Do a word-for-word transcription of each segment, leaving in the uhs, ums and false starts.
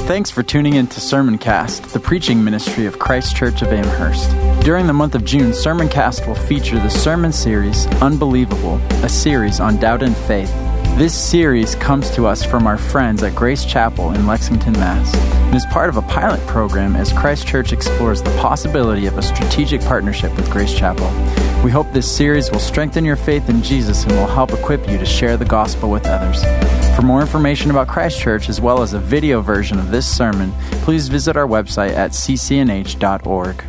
Thanks for tuning in to Sermoncast, the preaching ministry of Christ Church of Amherst. During the month of June, Sermoncast will feature the sermon series, Unbelievable, a series on doubt and faith. This series comes to us from our friends at Grace Chapel in Lexington, Mass, and is part of a pilot program as Christ Church explores the possibility of a strategic partnership with Grace Chapel. We hope this series will strengthen your faith in Jesus and will help equip you to share the gospel with others. For more information about Christ Church, as well as a video version of this sermon, please visit our website at c c n h dot org.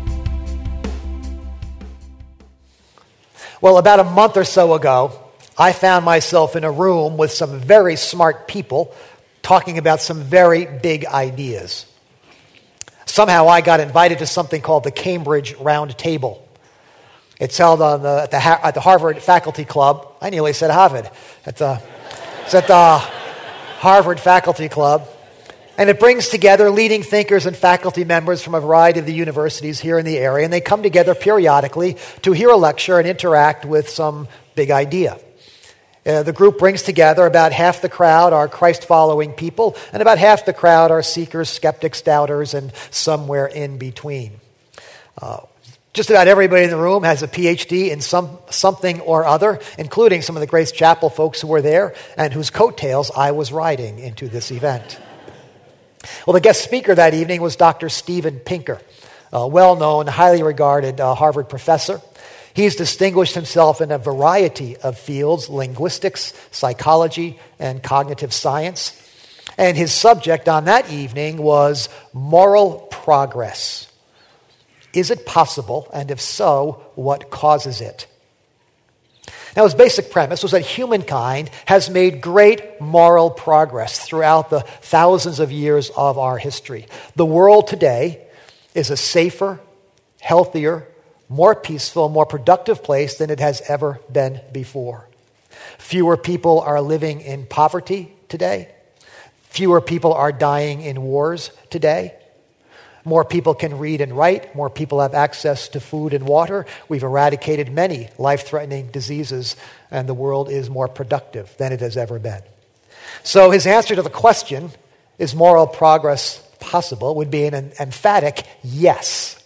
Well, about a month or so ago, I found myself in a room with some very smart people talking about some very big ideas. Somehow I got invited to something called the Cambridge Round Table. It's held on the, at, the, at the Harvard Faculty Club. I nearly said Harvard. At the, it's at the Harvard Faculty Club. And it brings together leading thinkers and faculty members from a variety of the universities here in the area. And they come together periodically to hear a lecture and interact with some big idea. Uh, the group brings together about half the crowd are Christ-following people, and about half the crowd are seekers, skeptics, doubters, and somewhere in between. Uh, just about everybody in the room has a P H D in some something or other, including some of the Grace Chapel folks who were there and whose coattails I was riding into this event. Well, the guest speaker that evening was Doctor Steven Pinker, a well-known, highly regarded uh, Harvard professor. He's distinguished himself in a variety of fields: linguistics, psychology, and cognitive science. And his subject on that evening was moral progress. Is it possible? And if so, what causes it? Now, his basic premise was that humankind has made great moral progress throughout the thousands of years of our history. The world today is a safer, healthier, more peaceful, more productive place than it has ever been before. Fewer people are living in poverty today. Fewer people are dying in wars today. More people can read and write. More people have access to food and water. We've eradicated many life-threatening diseases, and the world is more productive than it has ever been. So his answer to the question, is moral progress possible, would be an emphatic yes.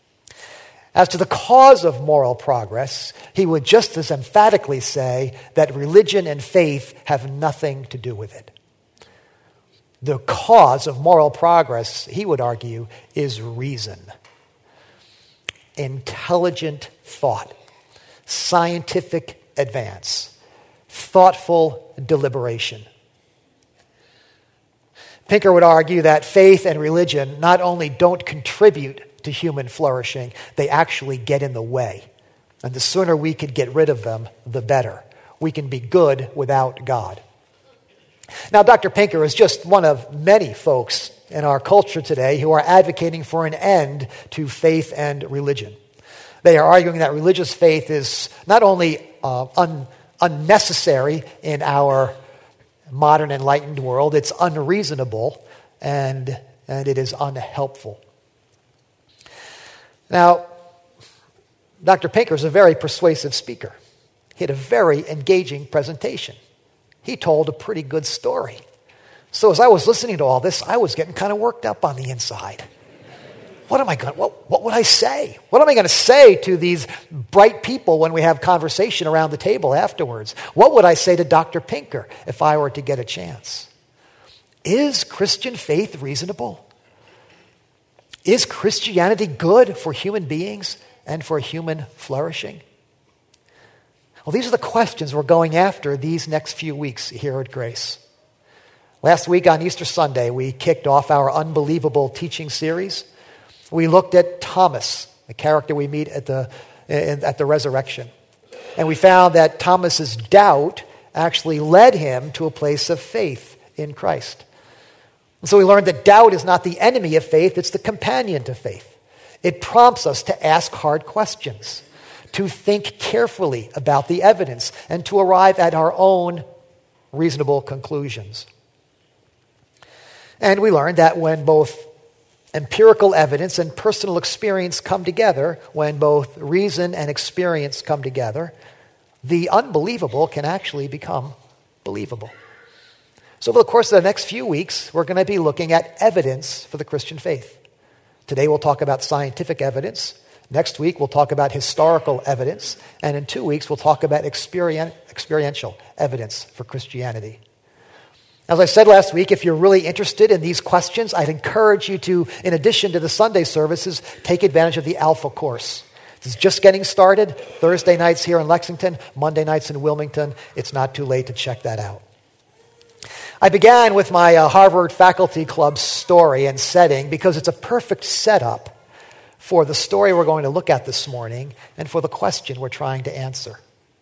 As to the cause of moral progress, he would just as emphatically say that religion and faith have nothing to do with it. The cause of moral progress, he would argue, is reason. Intelligent thought, scientific advance, thoughtful deliberation. Pinker would argue that faith and religion not only don't contribute to human flourishing, they actually get in the way. And the sooner we can get rid of them, the better. We can be good without God. Now, Doctor Pinker is just one of many folks in our culture today who are advocating for an end to faith and religion. They are arguing that religious faith is not only uh, un- unnecessary in our modern enlightened world, it's unreasonable and, and it is unhelpful. Now, Doctor Pinker is a very persuasive speaker. He had a very engaging presentation. He told a pretty good story. So as I was listening to all this, I was getting kind of worked up on the inside. What am I going? What, what would I say? What am I going to say to these bright people when we have conversation around the table afterwards? What would I say to Doctor Pinker if I were to get a chance? Is Christian faith reasonable? Is Christianity good for human beings and for human flourishing? Well, these are the questions we're going after these next few weeks here at Grace. Last week on Easter Sunday, we kicked off our Unbelievable teaching series. We looked at Thomas, the character we meet at the, at the resurrection. And we found that Thomas's doubt actually led him to a place of faith in Christ. And so we learned that doubt is not the enemy of faith, it's the companion to faith. It prompts us to ask hard questions, to think carefully about the evidence, and to arrive at our own reasonable conclusions. And we learned that when both empirical evidence and personal experience come together, when both reason and experience come together, the unbelievable can actually become believable. So over the course of the next few weeks, we're going to be looking at evidence for the Christian faith. Today we'll talk about scientific evidence. Next week we'll talk about historical evidence. And in two weeks we'll talk about experien- experiential evidence for Christianity. As I said last week, if you're really interested in these questions, I'd encourage you to, in addition to the Sunday services, take advantage of the Alpha course. This is just getting started. Thursday nights here in Lexington, Monday nights in Wilmington. It's not too late to check that out. I began with my uh, Harvard Faculty Club story and setting because it's a perfect setup for the story we're going to look at this morning and for the question we're trying to answer.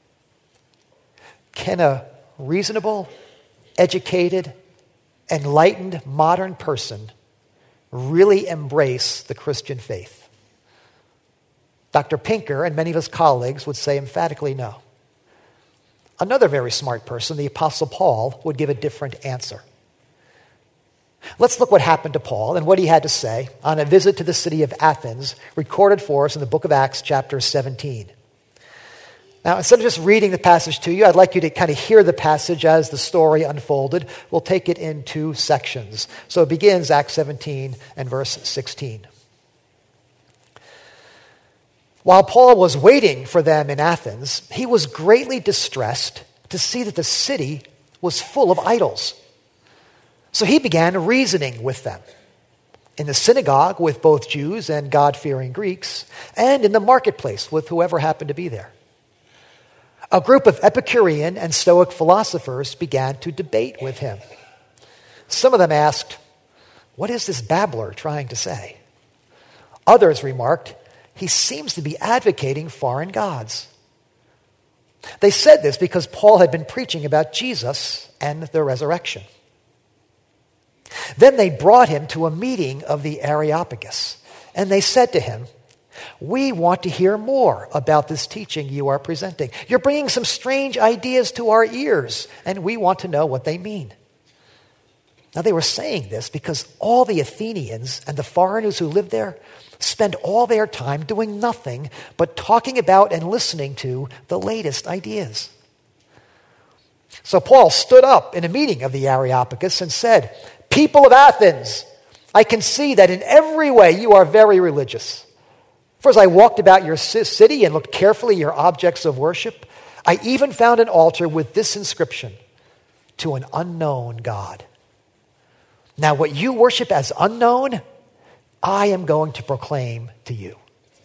Can a reasonable, educated, enlightened modern person really embrace the Christian faith? Doctor Pinker and many of his colleagues would say emphatically no. Another very smart person, the Apostle Paul, would give a different answer. Let's look what happened to Paul and what he had to say on a visit to the city of Athens, recorded for us in the book of Acts, chapter seventeen. Now, instead of just reading the passage to you, I'd like you to kind of hear the passage as the story unfolded. We'll take it in two sections. So it begins, Acts seventeen and verse sixteen. While Paul was waiting for them in Athens, he was greatly distressed to see that the city was full of idols. So he began reasoning with them in the synagogue with both Jews and God-fearing Greeks, and in the marketplace with whoever happened to be there. A group of Epicurean and Stoic philosophers began to debate with him. Some of them asked, "What is this babbler trying to say?" Others remarked, "He seems to be advocating foreign gods." They said this because Paul had been preaching about Jesus and the resurrection. Then they brought him to a meeting of the Areopagus, and they said to him, "We want to hear more about this teaching you are presenting. You're bringing some strange ideas to our ears, and we want to know what they mean." Now they were saying this because all the Athenians and the foreigners who lived there spend all their time doing nothing but talking about and listening to the latest ideas. So Paul stood up in a meeting of the Areopagus and said, "People of Athens, I can see that in every way you are very religious. For as I walked about your city and looked carefully at your objects of worship, I even found an altar with this inscription, 'To an unknown God.' Now what you worship as unknown, I am going to proclaim to you."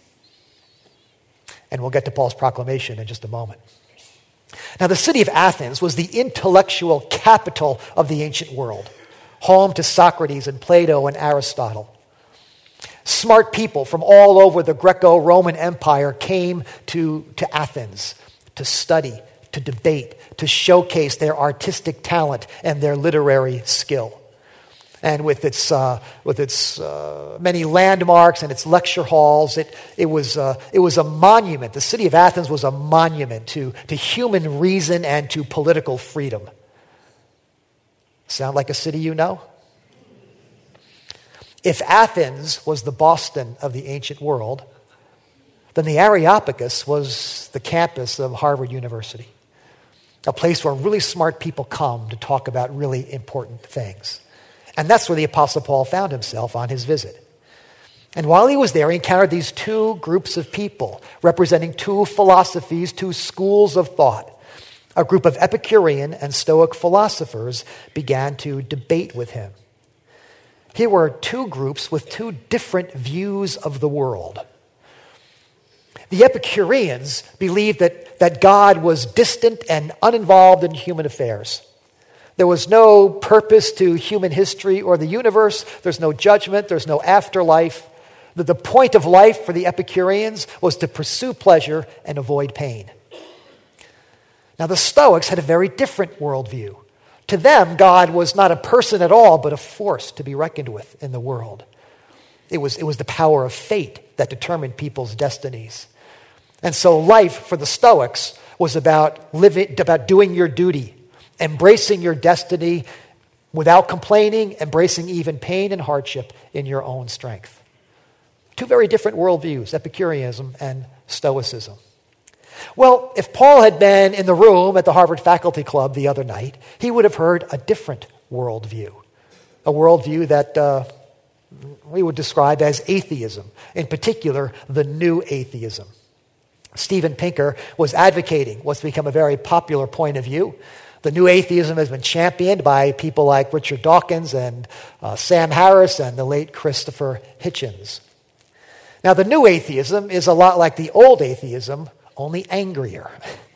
And we'll get to Paul's proclamation in just a moment. Now the city of Athens was the intellectual capital of the ancient world, home to Socrates and Plato and Aristotle. Smart people from all over the Greco-Roman Empire came to, to Athens to study, to debate, to showcase their artistic talent and their literary skill. And with its uh, with its uh, many landmarks and its lecture halls, it it was uh, it was a monument. The city of Athens was a monument to to human reason and to political freedom. Sound like a city you know? If Athens was the Boston of the ancient world, then the Areopagus was the campus of Harvard University, a place where really smart people come to talk about really important things. And that's where the Apostle Paul found himself on his visit. And while he was there, he encountered these two groups of people representing two philosophies, two schools of thought. A group of Epicurean and Stoic philosophers began to debate with him. Here were two groups with two different views of the world. The Epicureans believed that, that God was distant and uninvolved in human affairs. There was no purpose to human history or the universe. There's no judgment. There's no afterlife. The, the point of life for the Epicureans was to pursue pleasure and avoid pain. Now, the Stoics had a very different worldview. To them, God was not a person at all, but a force to be reckoned with in the world. It was, it was the power of fate that determined people's destinies. And so life for the Stoics was about living, about doing your duty, embracing your destiny without complaining, embracing even pain and hardship in your own strength. Two very different worldviews, Epicureanism and Stoicism. Well, if Paul had been in the room at the Harvard Faculty Club the other night, he would have heard a different worldview, a worldview that uh, we would describe as atheism, in particular, the new atheism. Steven Pinker was advocating what's become a very popular point of view. The new atheism has been championed by people like Richard Dawkins and uh, Sam Harris and the late Christopher Hitchens. Now, the new atheism is a lot like the old atheism, only angrier.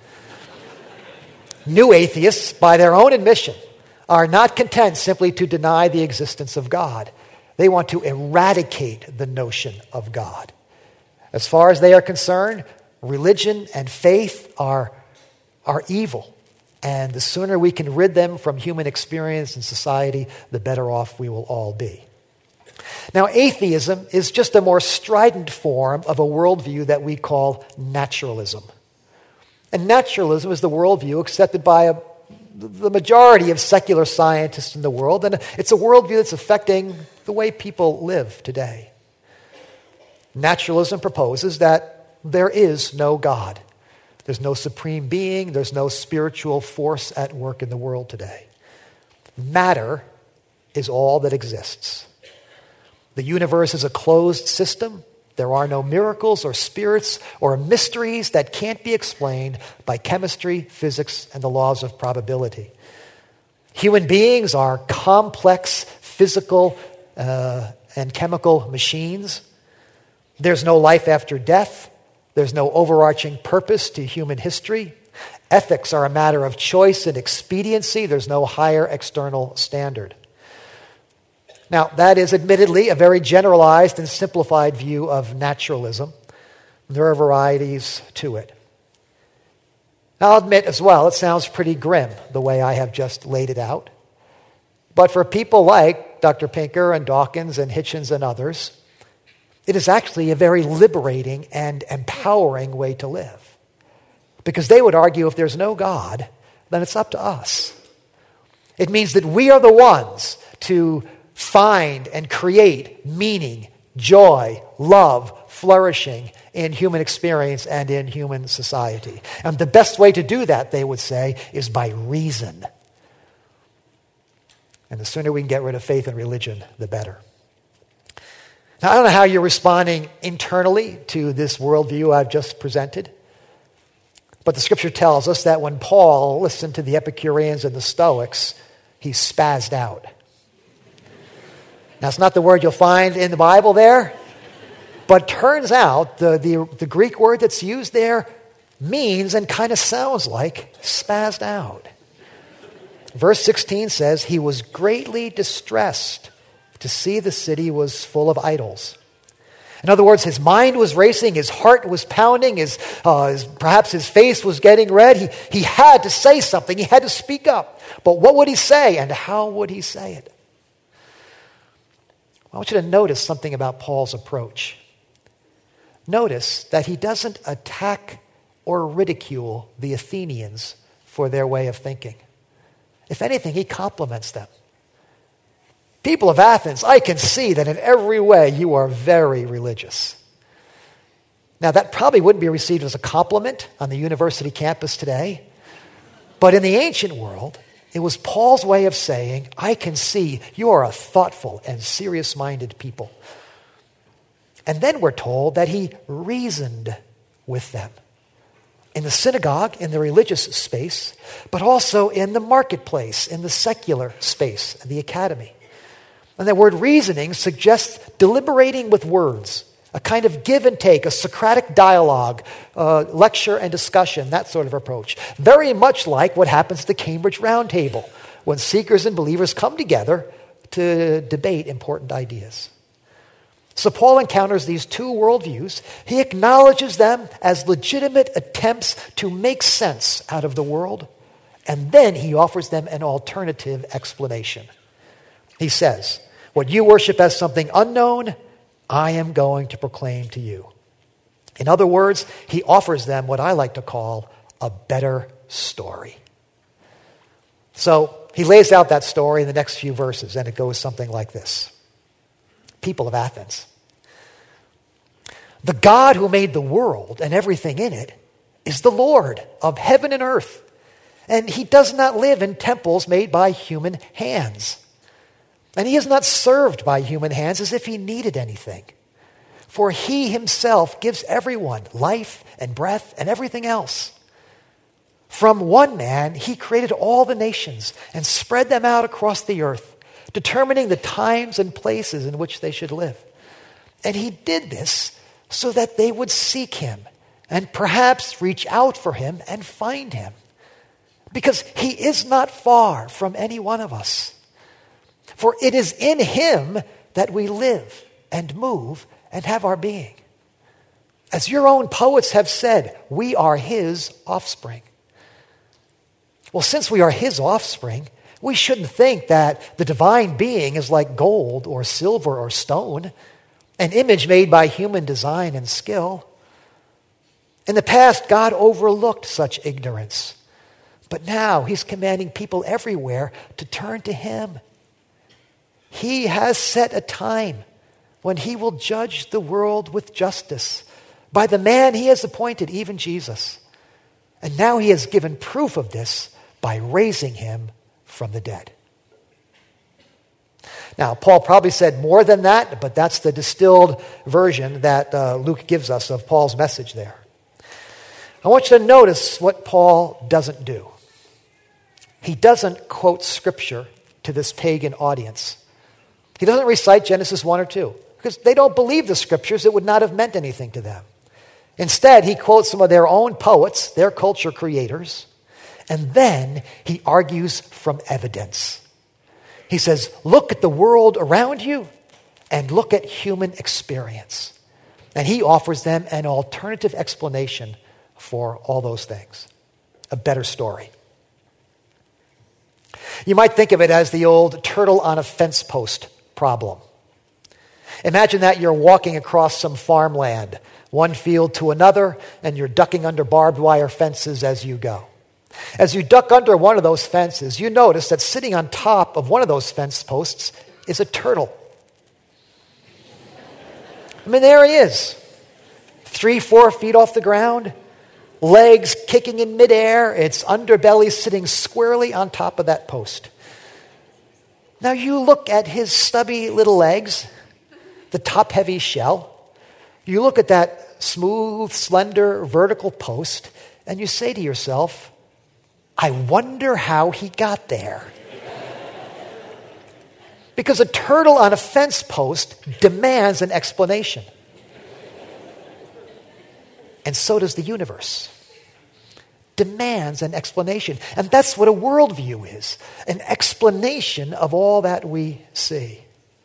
New atheists, by their own admission, are not content simply to deny the existence of God. They want to eradicate the notion of God. As far as they are concerned, religion and faith are, are evil. And the sooner we can rid them from human experience and society, the better off we will all be. Now, atheism is just a more strident form of a worldview that we call naturalism. And naturalism is the worldview accepted by a, the majority of secular scientists in the world, and it's a worldview that's affecting the way people live today. Naturalism proposes that there is no God. There's no supreme being. There's no spiritual force at work in the world today. Matter is all that exists. The universe is a closed system. There are no miracles or spirits or mysteries that can't be explained by chemistry, physics, and the laws of probability. Human beings are complex physical uh, and chemical machines. There's no life after death. There's no overarching purpose to human history. Ethics are a matter of choice and expediency. There's no higher external standard. Now, that is admittedly a very generalized and simplified view of naturalism. There are varieties to it. Now, I'll admit as well, it sounds pretty grim the way I have just laid it out. But for people like Doctor Pinker and Dawkins and Hitchens and others, it is actually a very liberating and empowering way to live. Because they would argue if there's no God, then it's up to us. It means that we are the ones to find and create meaning, joy, love, flourishing in human experience and in human society. And the best way to do that, they would say, is by reason. And the sooner we can get rid of faith and religion, the better. Now, I don't know how you're responding internally to this worldview I've just presented, but the scripture tells us that when Paul listened to the Epicureans and the Stoics, he spazzed out. Now, it's not the word you'll find in the Bible there, but turns out the, the, the Greek word that's used there means and kind of sounds like spazzed out. Verse sixteen says, he was greatly distressed to see the city was full of idols. In other words, his mind was racing, his heart was pounding, his, uh, his perhaps his face was getting red. He, he had to say something, he had to speak up. But what would he say and how would he say it? I want you to notice something about Paul's approach. Notice that he doesn't attack or ridicule the Athenians for their way of thinking. If anything, he compliments them. People of Athens, I can see that in every way you are very religious. Now, that probably wouldn't be received as a compliment on the university campus today, but in the ancient world, it was Paul's way of saying, I can see you are a thoughtful and serious-minded people. And then we're told that he reasoned with them in the synagogue, in the religious space, but also in the marketplace, in the secular space, the academy. And that word reasoning suggests deliberating with words, a kind of give and take, a Socratic dialogue, uh, lecture and discussion, that sort of approach. Very much like what happens at the Cambridge Roundtable, when seekers and believers come together to debate important ideas. So Paul encounters these two worldviews. He acknowledges them as legitimate attempts to make sense out of the world, and then he offers them an alternative explanation. He says, what you worship as something unknown, I am going to proclaim to you. In other words, he offers them what I like to call a better story. So he lays out that story in the next few verses, and it goes something like this. People of Athens, the God who made the world and everything in it is the Lord of heaven and earth. And he does not live in temples made by human hands. And he is not served by human hands as if he needed anything. For he himself gives everyone life and breath and everything else. From one man, he created all the nations and spread them out across the earth, determining the times and places in which they should live. And he did this so that they would seek him and perhaps reach out for him and find him. Because he is not far from any one of us. For it is in him that we live and move and have our being. As your own poets have said, we are his offspring. Well, since we are his offspring, we shouldn't think that the divine being is like gold or silver or stone, an image made by human design and skill. In the past, God overlooked such ignorance. But now he's commanding people everywhere to turn to him. He has set a time when he will judge the world with justice by the man he has appointed, even Jesus. And now he has given proof of this by raising him from the dead. Now, Paul probably said more than that, but that's the distilled version that uh, Luke gives us of Paul's message there. I want you to notice what Paul doesn't do. He doesn't quote Scripture to this pagan audience. He doesn't recite Genesis one or two, because they don't believe the Scriptures. It would not have meant anything to them. Instead, he quotes some of their own poets, their culture creators, and then he argues from evidence. He says, look at the world around you and look at human experience. And he offers them an alternative explanation for all those things, a better story. You might think of it as the old turtle on a fence post problem. Imagine that you're walking across some farmland, one field to another, and you're ducking under barbed wire fences as you go. As you duck under one of those fences, you notice that sitting on top of one of those fence posts is a turtle. I mean, there he is, three, four feet off the ground, legs kicking in midair, its underbelly sitting squarely on top of that post. Now you look at his stubby little legs, the top-heavy shell. You look at that smooth, slender, vertical post, and you say to yourself, I wonder how he got there. Because a turtle on a fence post demands an explanation. And so does the universe. Demands an explanation. And that's what a worldview is. An explanation of all that we see.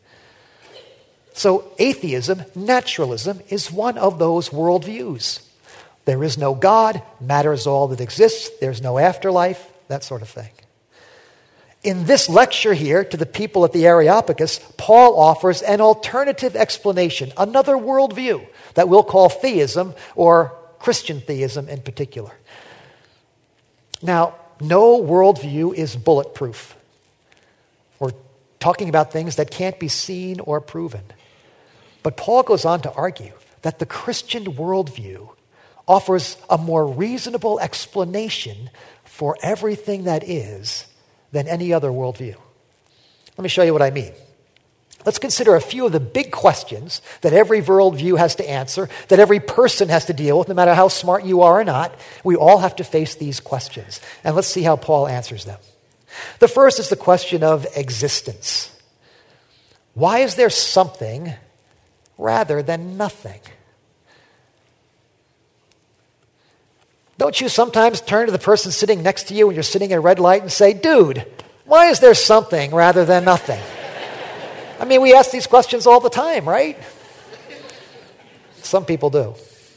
So atheism, naturalism, is one of those worldviews. There is no God, matter is all that exists, there's no afterlife, that sort of thing. In this lecture here to the people at the Areopagus, Paul offers an alternative explanation, another worldview that we'll call theism or Christian theism in particular. Now, no worldview is bulletproof. We're talking about things that can't be seen or proven. But Paul goes on to argue that the Christian worldview offers a more reasonable explanation for everything that is than any other worldview. Let me show you what I mean. Let's consider a few of the big questions that every worldview has to answer, that every person has to deal with, no matter how smart you are or not. We all have to face these questions. And let's see how Paul answers them. The first is the question of existence. Why is there something rather than nothing? Don't you sometimes turn to the person sitting next to you when you're sitting at a red light and say, dude, why is there something rather than nothing? I mean, we ask these questions all the time, right? Some people do.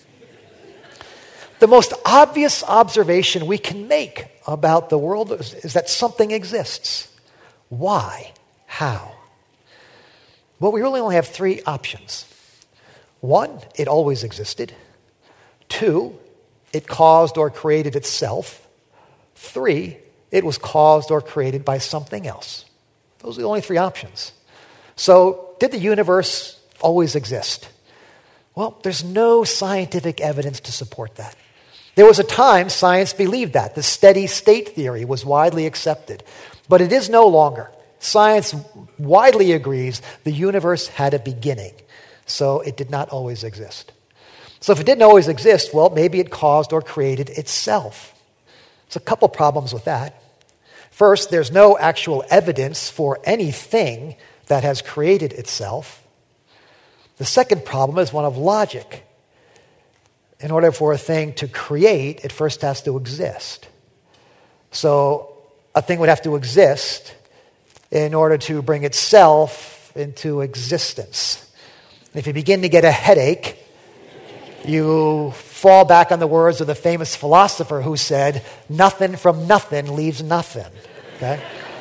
The most obvious observation we can make about the world is, is that something exists. Why? How? Well, we really only have three options. One, it always existed. Two, it caused or created itself. Three, it was caused or created by something else. Those are the only three options. So, did the universe always exist? Well, there's no scientific evidence to support that. There was a time science believed that. The steady state theory was widely accepted. But it is no longer. Science widely agrees the universe had a beginning, so it did not always exist. So if it didn't always exist, well, maybe it caused or created itself. There's a couple problems with that. First, there's no actual evidence for anything that has created itself. The second problem is one of logic. In order for a thing to create, it first has to exist. So a thing would have to exist in order to bring itself into existence. If you begin to get a headache, you fall back on the words of the famous philosopher who said, "Nothing from nothing leaves nothing." Okay?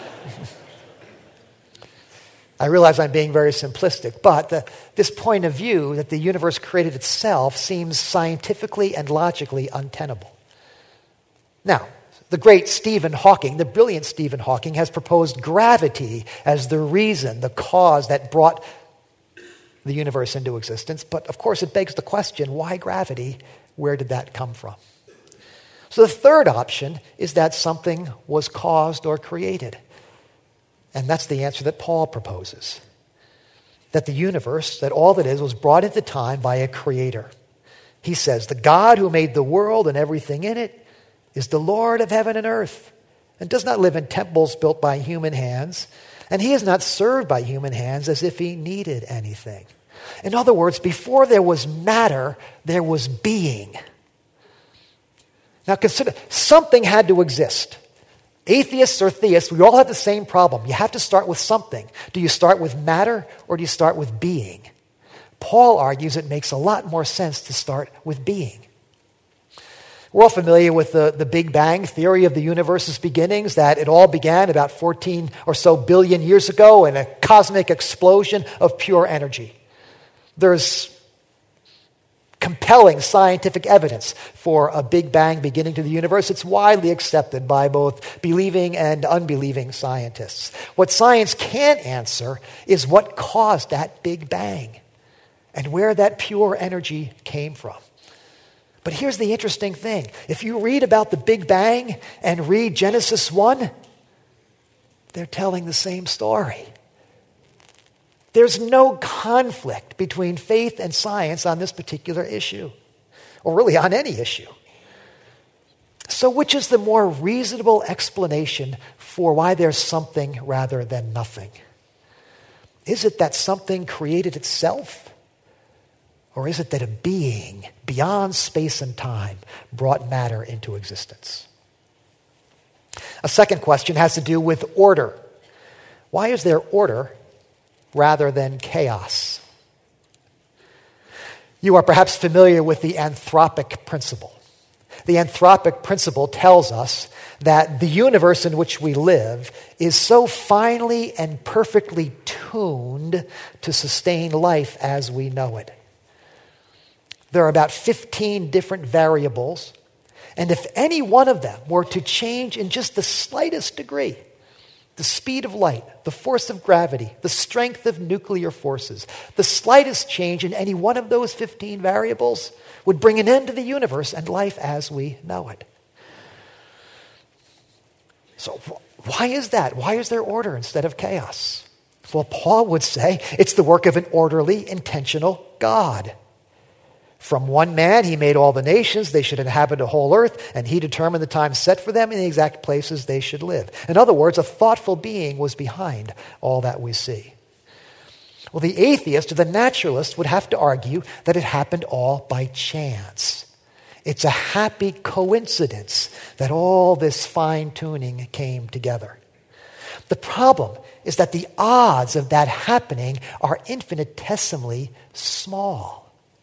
I realize I'm being very simplistic, but the, this point of view that the universe created itself seems scientifically and logically untenable. Now, the great Stephen Hawking, the brilliant Stephen Hawking, has proposed gravity as the reason, the cause that brought the universe into existence. But of course, it begs the question, why gravity? Where did that come from? So the third option is that something was caused or created. And that's the answer that Paul proposes. That the universe, that all that is, was brought into time by a creator. He says, the God who made the world and everything in it is the Lord of heaven and earth, and does not live in temples built by human hands, and he is not served by human hands as if he needed anything. In other words, before there was matter, there was being. Now consider, something had to exist. Atheists or theists, we all have the same problem. You have to start with something. Do you start with matter or do you start with being? Paul argues it makes a lot more sense to start with being. We're all familiar with the, the Big Bang theory of the universe's beginnings, that it all began about fourteen or so billion years ago in a cosmic explosion of pure energy. There's compelling scientific evidence for a Big Bang beginning to the universe. It's widely accepted by both believing and unbelieving scientists. What science can't answer is what caused that Big Bang and where that pure energy came from. But here's the interesting thing. If you read about the Big Bang and read Genesis one, they're telling the same story. There's no conflict between faith and science on this particular issue, or really on any issue. So which is the more reasonable explanation for why there's something rather than nothing? Is it that something created itself? Or is it that a being beyond space and time brought matter into existence? A second question has to do with order. Why is there order rather than chaos? You are perhaps familiar with the anthropic principle. The anthropic principle tells us that the universe in which we live is so finely and perfectly tuned to sustain life as we know it. There are about fifteen different variables, and if any one of them were to change in just the slightest degree, the speed of light, the force of gravity, the strength of nuclear forces, the slightest change in any one of those fifteen variables would bring an end to the universe and life as we know it. So why is that? Why is there order instead of chaos? Well, Paul would say it's the work of an orderly, intentional God. From one man he made all the nations, they should inhabit a whole earth, and he determined the time set for them in the exact places they should live. In other words, a thoughtful being was behind all that we see. Well, the atheist or the naturalist would have to argue that it happened all by chance. It's a happy coincidence that all this fine-tuning came together. The problem is that the odds of that happening are infinitesimally small.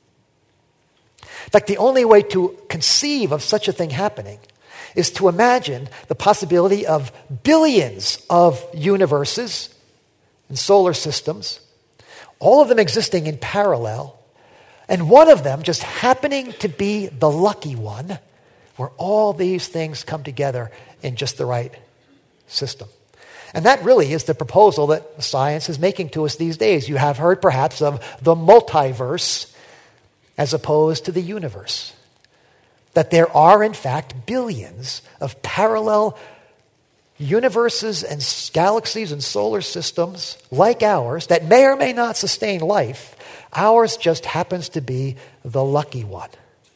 In fact, the only way to conceive of such a thing happening is to imagine the possibility of billions of universes and solar systems, all of them existing in parallel, and one of them just happening to be the lucky one, where all these things come together in just the right system. And that really is the proposal that science is making to us these days. You have heard perhaps of the multiverse as opposed to the universe. that there are, in fact, billions of parallel universes and galaxies and solar systems like ours that may or may not sustain life. Ours just happens to be the lucky one.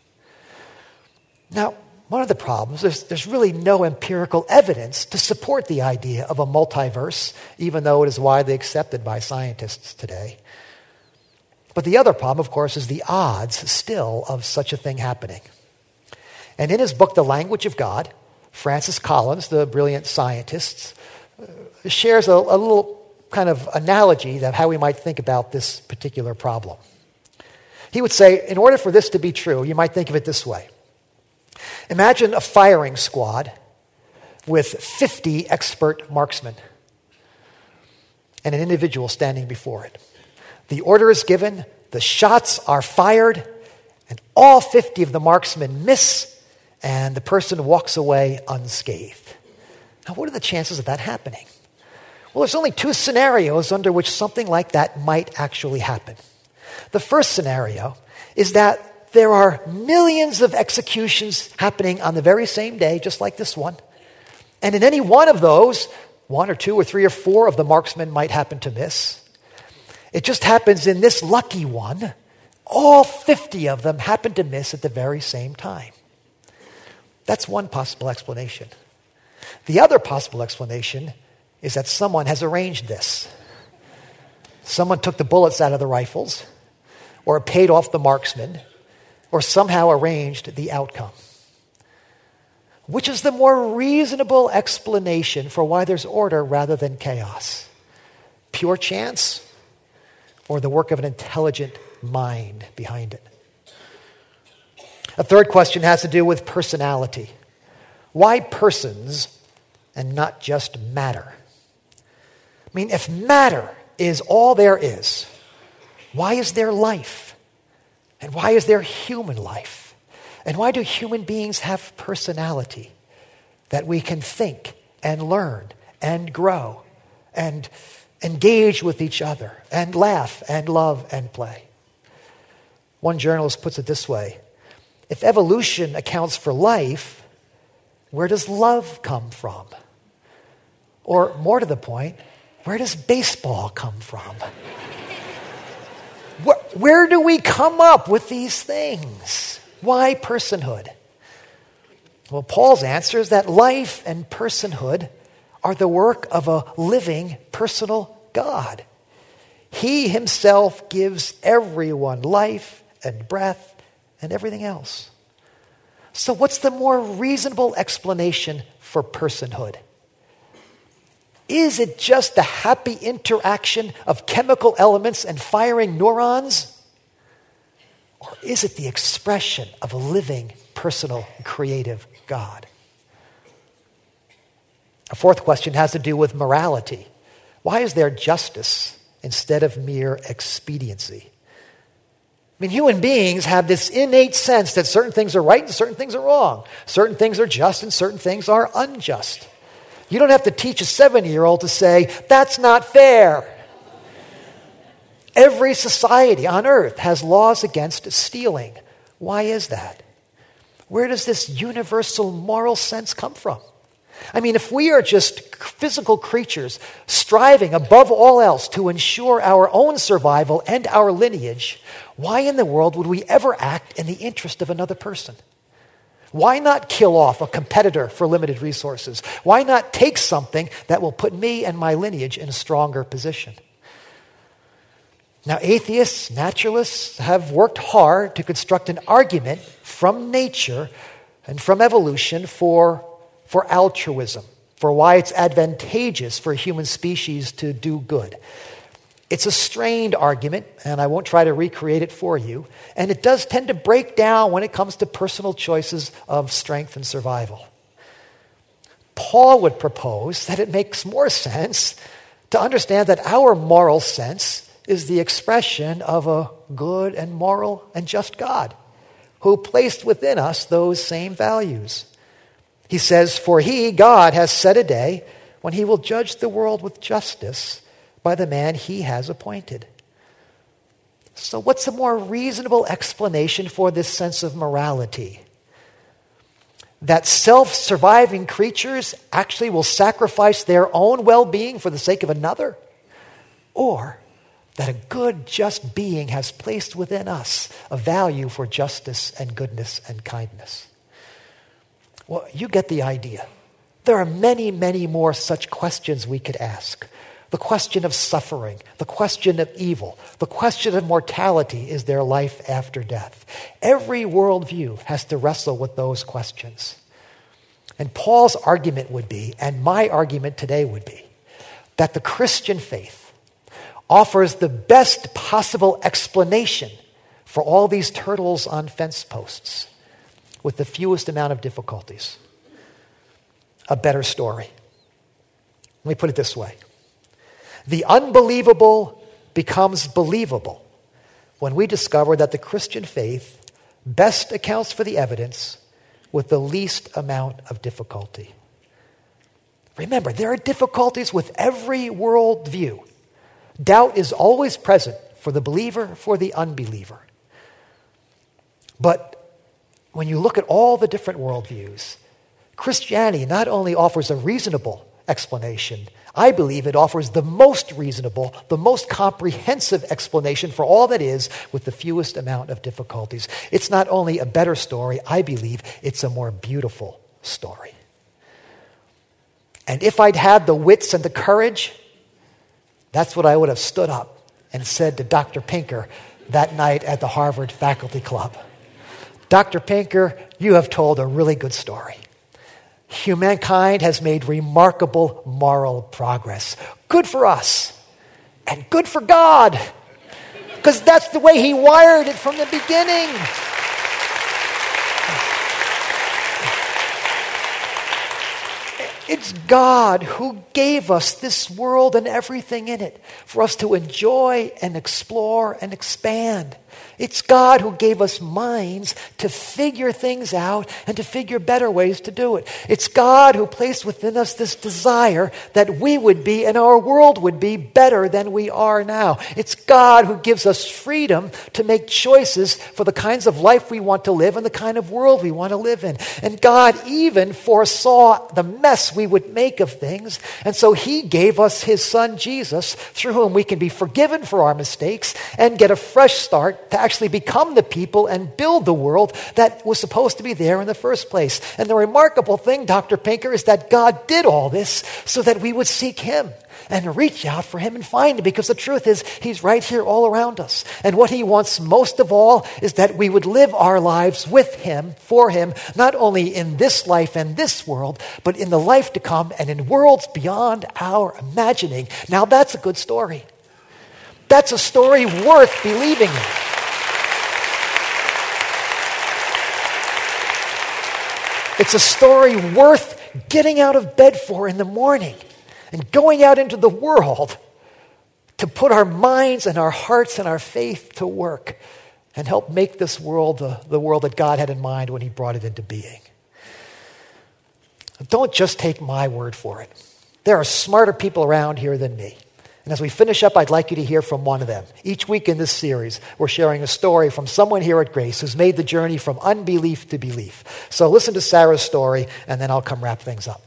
Now, one of the problems is there's really no empirical evidence to support the idea of a multiverse, even though it is widely accepted by scientists today. But the other problem, of course, is the odds still of such a thing happening. And in his book, The Language of God, Francis Collins, the brilliant scientist, shares a, a little kind of analogy of how we might think about this particular problem. He would say, in order for this to be true, you might think of it this way. Imagine a firing squad with fifty expert marksmen and an individual standing before it. The order is given, the shots are fired, and all fifty of the marksmen miss, and the person walks away unscathed. Now, what are the chances of that happening? Well, there's only two scenarios under which something like that might actually happen. The first scenario is that there are millions of executions happening on the very same day, just like this one. And in any one of those, one or two or three or four of the marksmen might happen to miss. It just happens in this lucky one, all fifty of them happen to miss at the very same time. That's one possible explanation. The other possible explanation is that someone has arranged this. Someone took the bullets out of the rifles, or paid off the marksmen, or somehow arranged the outcome. Which is the more reasonable explanation for why there's order rather than chaos? Pure chance, or the work of an intelligent mind behind it? A third question has to do with personality. Why persons and not just matter? I mean, if matter is all there is, why is there life? And why is there human life? And why do human beings have personality? That we can think and learn and grow and engage with each other and laugh and love and play. One journalist puts it this way: if evolution accounts for life, where does love come from? Or more to the point, where does baseball come from? where, where do we come up with these things? Why personhood? Well, Paul's answer is that life and personhood are the work of a living, personal God. He himself gives everyone life and breath and everything else. So what's the more reasonable explanation for personhood? Is it just the happy interaction of chemical elements and firing neurons? Or is it the expression of a living, personal, creative God? A fourth question has to do with morality. Why is there justice instead of mere expediency? I mean, human beings have this innate sense that certain things are right and certain things are wrong. Certain things are just and certain things are unjust. You don't have to teach a seven-year-old to say, that's not fair. Every society on earth has laws against stealing. Why is that? Where does this universal moral sense come from? I mean, if we are just physical creatures striving above all else to ensure our own survival and our lineage, why in the world would we ever act in the interest of another person? Why not kill off a competitor for limited resources? Why not take something that will put me and my lineage in a stronger position? Now, atheists, naturalists have worked hard to construct an argument from nature and from evolution for, for altruism, for why it's advantageous for human species to do good. It's a strained argument, and I won't try to recreate it for you. And it does tend to break down when it comes to personal choices of strength and survival. Paul would propose that it makes more sense to understand that our moral sense is the expression of a good and moral and just God who placed within us those same values. He says, for he, God, has set a day when he will judge the world with justice by the man he has appointed. So what's a more reasonable explanation for this sense of morality? that self-surviving creatures actually will sacrifice their own well-being for the sake of another, or that a good, just being has placed within us a value for justice and goodness and kindness. Well, you get the idea. There are many, many more such questions we could ask. The question of suffering, the question of evil, the question of mortality, is there life after death? Every worldview has to wrestle with those questions. And Paul's argument would be, and my argument today would be, that the Christian faith offers the best possible explanation for all these turtles on fence posts with the fewest amount of difficulties. A better story. Let me put it this way. The unbelievable becomes believable when we discover that the Christian faith best accounts for the evidence with the least amount of difficulty. Remember, there are difficulties with every worldview. Doubt is always present for the believer, for the unbeliever. But when you look at all the different worldviews, Christianity not only offers a reasonable explanation, I believe it offers the most reasonable, the most comprehensive explanation for all that is with the fewest amount of difficulties. It's not only a better story, I believe it's a more beautiful story. And if I'd had the wits and the courage, that's what I would have stood up and said to Doctor Pinker that night at the Harvard Faculty Club. Doctor Pinker, you have told a really good story. Humankind has made remarkable moral progress. Good for us and good for God, because that's the way he wired it from the beginning. It's God who gave us this world and everything in it for us to enjoy and explore and expand. It's God who gave us minds to figure things out and to figure better ways to do it. It's God who placed within us this desire that we would be and our world would be better than we are now. It's God who gives us freedom to make choices for the kinds of life we want to live and the kind of world we want to live in. And God even foresaw the mess we would make of things. And so he gave us his son Jesus, through whom we can be forgiven for our mistakes and get a fresh start to actually become the people and build the world that was supposed to be there in the first place. And the remarkable thing, Doctor Pinker, is that God did all this so that we would seek him and reach out for him and find him, because the truth is he's right here all around us. And what he wants most of all is that we would live our lives with him, for him, not only in this life and this world, but in the life to come and in worlds beyond our imagining. Now that's a good story. That's a story worth believing in. It's a story worth getting out of bed for in the morning and going out into the world to put our minds and our hearts and our faith to work and help make this world the, the world that God had in mind when he brought it into being. Don't just take my word for it. There are smarter people around here than me. And as we finish up, I'd like you to hear from one of them. Each week in this series, we're sharing a story from someone here at Grace who's made the journey from unbelief to belief. So listen to Sarah's story, and then I'll come wrap things up.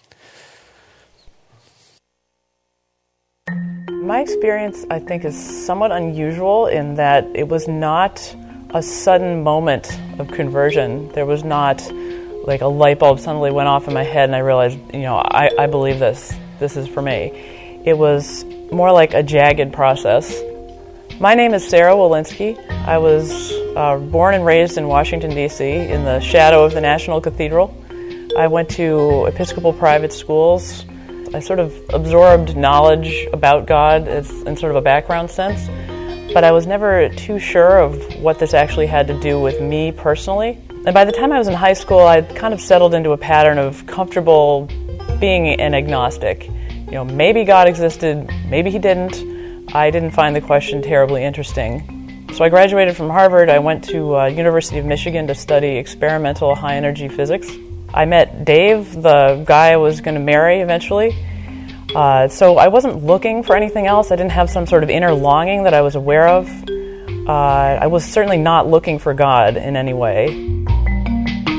My experience, I think, is somewhat unusual in that it was not a sudden moment of conversion. There was not like a light bulb suddenly went off in my head and I realized, you know, I, I believe this. This is for me. It was more like a jagged process. My name is Sarah Walensky. I was uh, born and raised in Washington, D C, in the shadow of the National Cathedral. I went to Episcopal private schools. I sort of absorbed knowledge about God as, in sort of a background sense, but I was never too sure of what this actually had to do with me personally. And by the time I was in high school, I'd kind of settled into a pattern of comfortable being an agnostic. You know, maybe God existed, maybe he didn't. I didn't find the question terribly interesting. So I graduated from Harvard. I went to uh, University of Michigan to study experimental high-energy physics. I met Dave, the guy I was going to marry eventually. Uh, so I wasn't looking for anything else. I didn't have some sort of inner longing that I was aware of. Uh, I was certainly not looking for God in any way.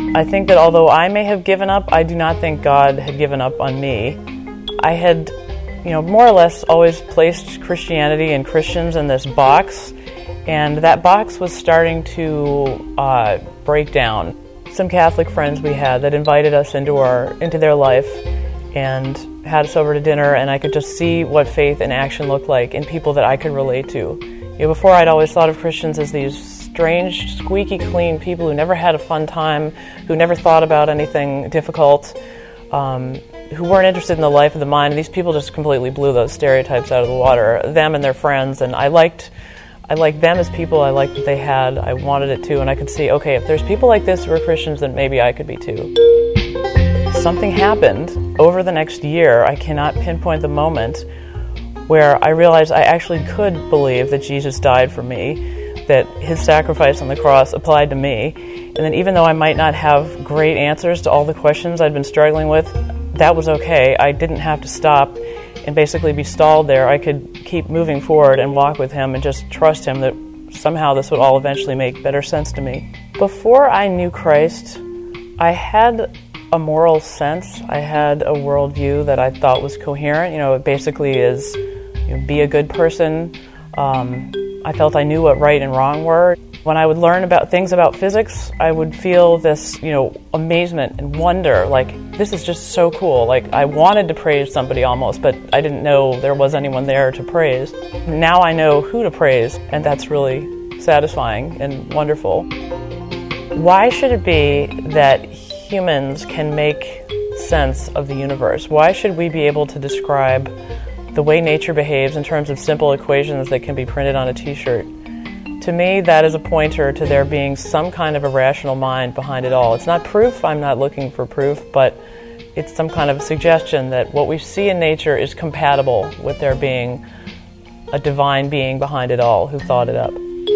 I think that although I may have given up, I do not think God had given up on me. I had, you know, more or less always placed Christianity and Christians in this box, and that box was starting to uh, break down. Some Catholic friends we had that invited us into our into their life and had us over to dinner, and I could just see what faith in action looked like in people that I could relate to. You know, before I'd always thought of Christians as these strange, squeaky clean people who never had a fun time, who never thought about anything difficult, um, who weren't interested in the life of the mind. And these people just completely blew those stereotypes out of the water, them and their friends. And I liked I liked them as people. I liked what they had. I wanted it too. And I could see, okay, if there's people like this who are Christians, then maybe I could be too. Something happened over the next year. I cannot pinpoint the moment where I realized I actually could believe that Jesus died for me, that his sacrifice on the cross applied to me, and then even though I might not have great answers to all the questions I'd been struggling with, that was okay. I didn't have to stop and basically be stalled there. I could keep moving forward and walk with him and just trust him that somehow this would all eventually make better sense to me. Before I knew Christ, I had a moral sense. I had a worldview that I thought was coherent. You know, it basically is, you know, be a good person. Um, I felt I knew what right and wrong were. When I would learn about things about physics, I would feel this, you know, amazement and wonder, like, this is just so cool. Like, I wanted to praise somebody almost, but I didn't know there was anyone there to praise. Now I know who to praise, and that's really satisfying and wonderful. Why should it be that humans can make sense of the universe? Why should we be able to describe the way nature behaves in terms of simple equations that can be printed on a t-shirt? To me, that is a pointer to there being some kind of a rational mind behind it all. It's not proof, I'm not looking for proof, but it's some kind of suggestion that what we see in nature is compatible with there being a divine being behind it all who thought it up.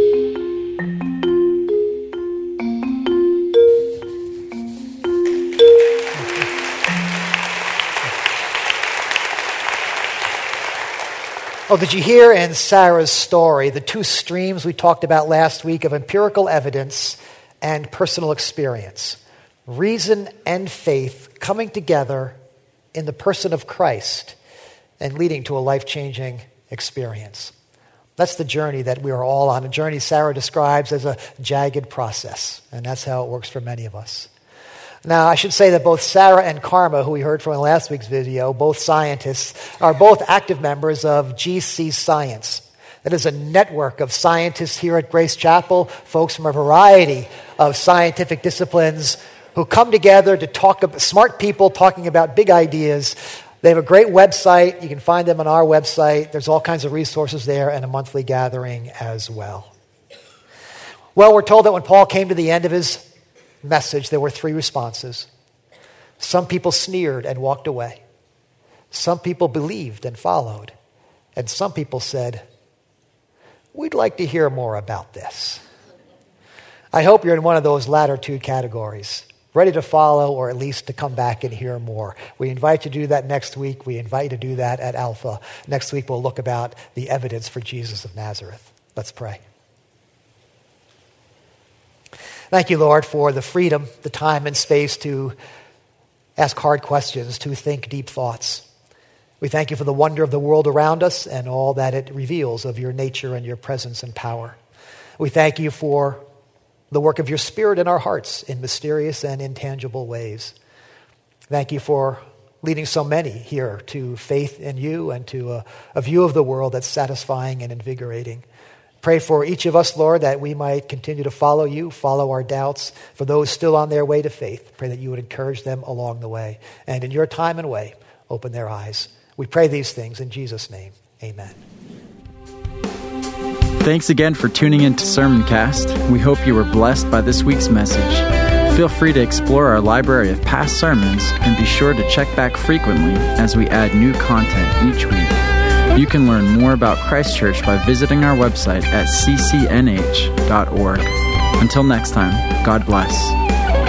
Oh, did you hear in Sarah's story the two streams we talked about last week of empirical evidence and personal experience? Reason and faith coming together in the person of Christ and leading to a life-changing experience. That's the journey that we are all on, a journey Sarah describes as a jagged process, and that's how it works for many of us. Now, I should say that both Sarah and Karma, who we heard from in last week's video, both scientists, are both active members of G C Science. That is a network of scientists here at Grace Chapel, folks from a variety of scientific disciplines who come together to talk about smart people talking about big ideas. They have a great website. You can find them on our website. There's all kinds of resources there and a monthly gathering as well. Well, we're told that when Paul came to the end of his message, there were three responses. Some people sneered and walked away. Some people believed and followed. And some people said, we'd like to hear more about this. I hope you're in one of those latter two categories, ready to follow or at least to come back and hear more. We invite you to do that next week. We invite you to do that at Alpha. Next week we'll look about the evidence for Jesus of Nazareth. Let's pray. Thank you, Lord, for the freedom, the time and space to ask hard questions, to think deep thoughts. We thank you for the wonder of the world around us and all that it reveals of your nature and your presence and power. We thank you for the work of your Spirit in our hearts in mysterious and intangible ways. Thank you for leading so many here to faith in you and to a, a view of the world that's satisfying and invigorating. Pray for each of us, Lord, that we might continue to follow you, follow our doubts. For those still on their way to faith, pray that you would encourage them along the way. And in your time and way, open their eyes. We pray these things in Jesus' name. Amen. Thanks again for tuning in to Sermoncast. We hope you were blessed by this week's message. Feel free to explore our library of past sermons and be sure to check back frequently as we add new content each week. You can learn more about Christ Church by visiting our website at c c n h dot org. Until next time, God bless.